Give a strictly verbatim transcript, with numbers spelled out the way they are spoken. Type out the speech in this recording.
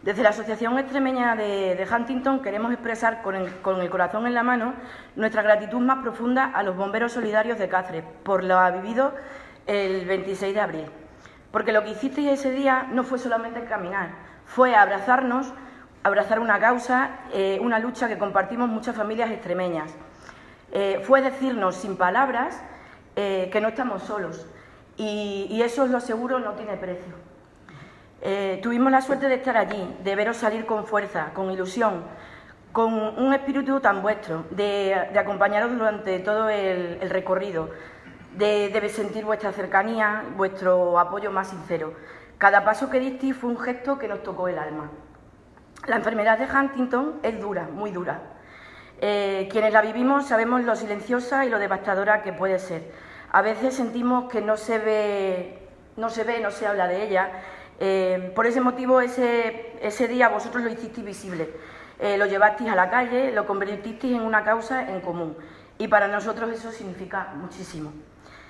Desde la Asociación Extremeña de, de Huntington queremos expresar con el, con el corazón en la mano nuestra gratitud más profunda a los bomberos solidarios de Cáceres por lo vivido el veintiséis de abril. Porque lo que hicisteis ese día no fue solamente caminar, fue abrazarnos, abrazar una causa, eh, una lucha que compartimos muchas familias extremeñas. Eh, fue decirnos sin palabras eh, que no estamos solos y, y eso, os lo aseguro, no tiene precio. Eh, tuvimos la suerte de estar allí, de veros salir con fuerza, con ilusión, con un espíritu tan vuestro, de, de acompañaros durante todo el, el recorrido, de, de sentir vuestra cercanía, vuestro apoyo más sincero. Cada paso que disteis fue un gesto que nos tocó el alma. La enfermedad de Huntington es dura, muy dura. Eh, quienes la vivimos sabemos lo silenciosa y lo devastadora que puede ser. A veces sentimos que no se ve, no se ve, no se habla de ella. Eh, por ese motivo, ese, ese día vosotros lo hicisteis visible, eh, lo llevasteis a la calle, lo convertisteis en una causa en común y para nosotros eso significa muchísimo.